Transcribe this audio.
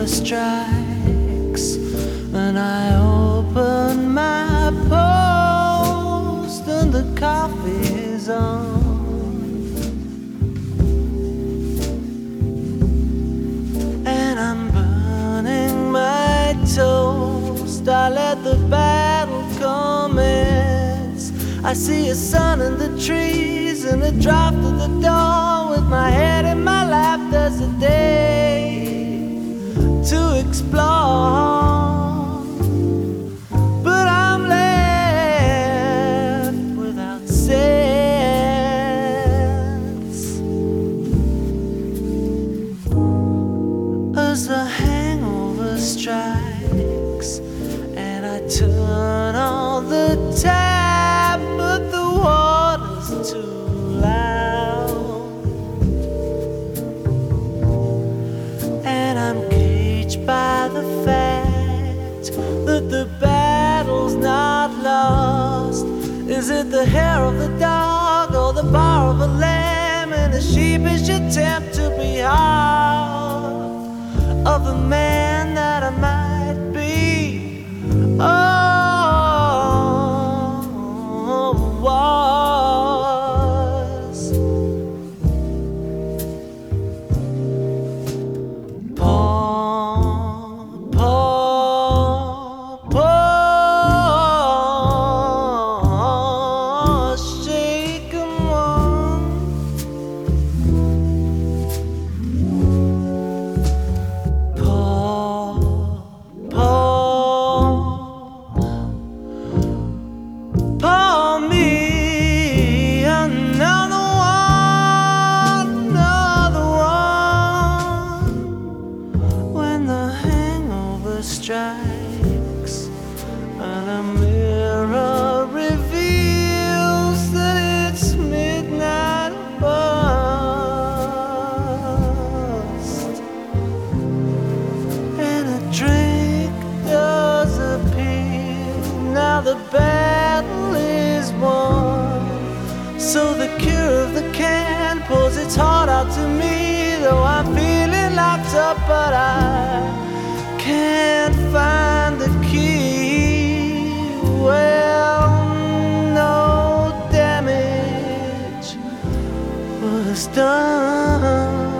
strikes, and I open my post and the coffee is on, and I'm burning my toast. I let the battle commence. I see a sun in the trees and a draft at the door. With my head in my lap, there's a day to explore, but I'm left without sense as the hangover strikes, and I turn on the tap, but the water's too loud, and I'm by the fact that the battle's not lost. Is it the hair of the dog or the bar of a lamb in a sheepish attempt to be half of the man that I might be? Oh, was strikes, and a mirror reveals that it's midnight bust, and a drink does appear. Now the battle is won, so the cure of the can pours its heart out to me. Though I'm feeling locked up, but I can't find the key. Well, no damage was done.